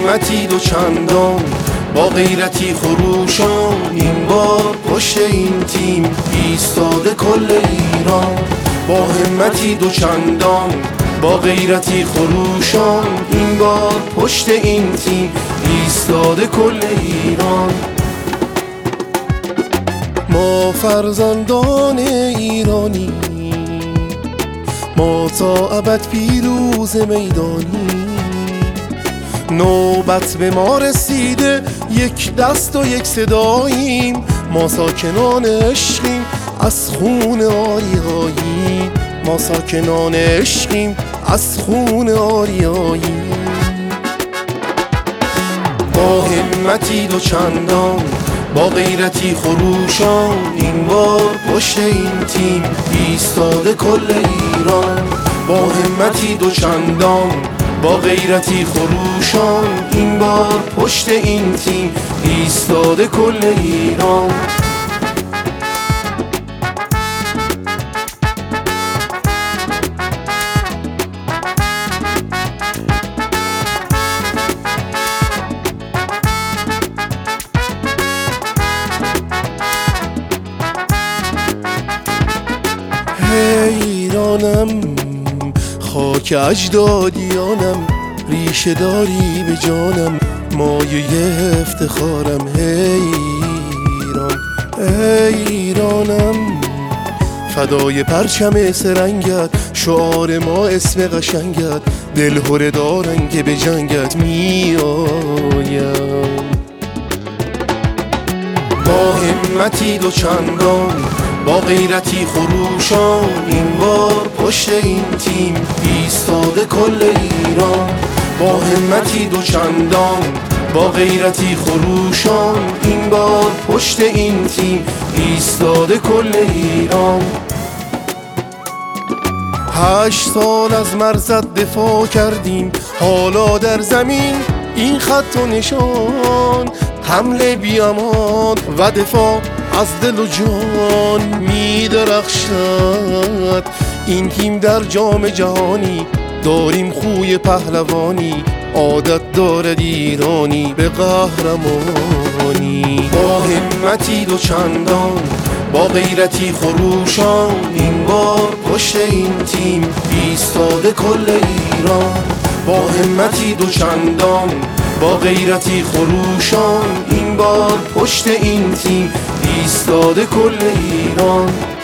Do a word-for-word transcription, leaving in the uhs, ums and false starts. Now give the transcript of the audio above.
همتی دو چندان با غیرتی خروشان، این بار پشت این تیم ایستاده کل ایران. با همتی دو چندان با غیرتی خروشان، این بار پشت این تیم ایستاده کل ایران. ما فرزندان ایرانی، ما تا ابد پیروز میدانی. نوبت به ما رسیده، یک دست و یک صداییم. ما ساکنان عشقیم، از خون آریاییم. ما ساکنان عشقیم، از خون آریاییم. با همتی دو چندان با غیرتی خروشان، این بار پشت این تیم ایستاده کل ایران. با همتی دو چندان با غیرتی خروشان، این بار پشت این تیم ایستاده کل ایران. ایرانم خاک اجدادیانم، ریشه داری به جانم، مایه افتخارم. ایران ایرانم فدای پرچم سرنگت، شعار ما اسم قشنگت، دلهره دارن که به جنگت می آیم. با همتی دو چندان با غیرتی خروشان، این بار پشت این تیم ایستاده کل ایران. با همتی دو چندان با غیرتی خروشان، این بار پشت این تیم ایستاده کل ایران. هشت سال از مرزت دفاع کردیم، حالا در زمین این خط و نشان. حمله بیامان و دفاع از دل و جان می درخشد. این تیم در جام جهانی داریم خوی پهلوانی، عادت دارد ایرانی به قهرمانی. با همتی دو چندان با غیرتی خروشان، این بار پشت این تیم ایستاده کل ایران. با همتی دو چندان با غیرتی خروشان، این بار پشت این تیم ایستاده کل ایران.